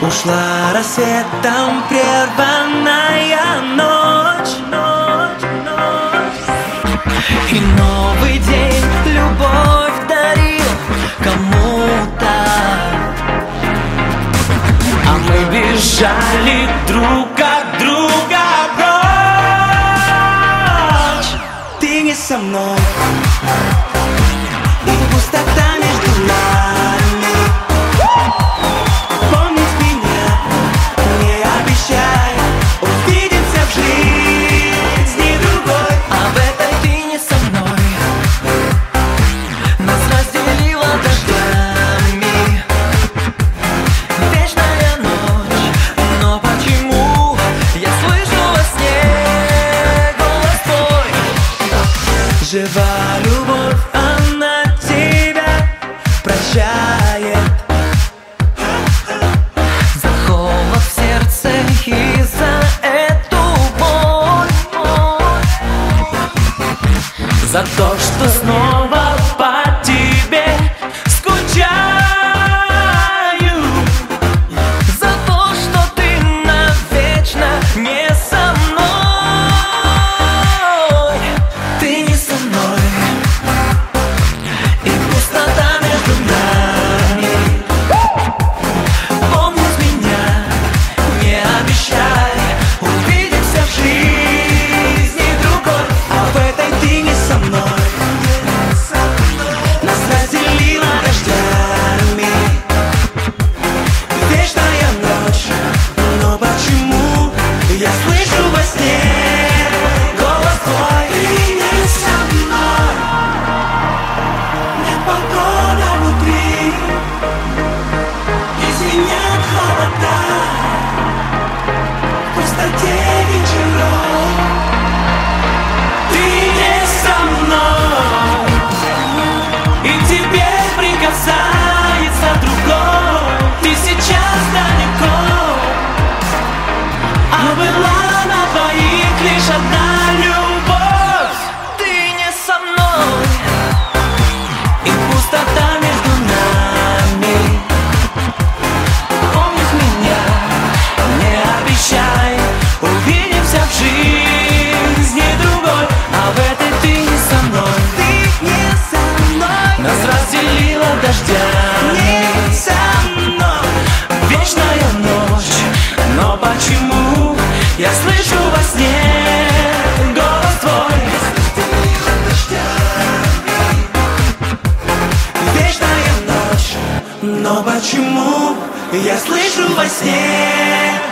Ушла рассветом прерванная ночь, и новый день любовь дарил кому-то, а мы бежали друг от друга прочь. Ты не со мной, и пустота между нами. Помнишь меня, не обещай, увидимся в жизни другой. А в этой ты не со мной, нас разделила дождями вечная ночь. Но почему я слышу во сне голос твой? Жива любовь, она тебя прощает. За холод в сердце и за эту боль, за то, что снова по тебе скучаю, за то, что ты навечно не со мной. Ты не со мной, и пустота между нами. Помнишь меня, не обещай, увидимся в жизни другой. А в этой ты не со мной, нас разделила дождями вечная ночь. Но почему я слышу во сне голос твой? Ты не со мной, нет покоя внутри, и звенят холода в пустоте вечеров. Ты не со мной, и теперь прикасается другой. Ты сейчас далеко, а была на двоих лишь одна любовь. Ты не со мной, и пустота между нами. Помнишь меня, не обещай, увидимся в жизни другой. А в этой ты не со мной, ты не со мной, нас разделила дождями. Не со мной, вечная ночь. Но почему я слышу во сне голос твой? Вечная ночь. Но почему я слышу во сне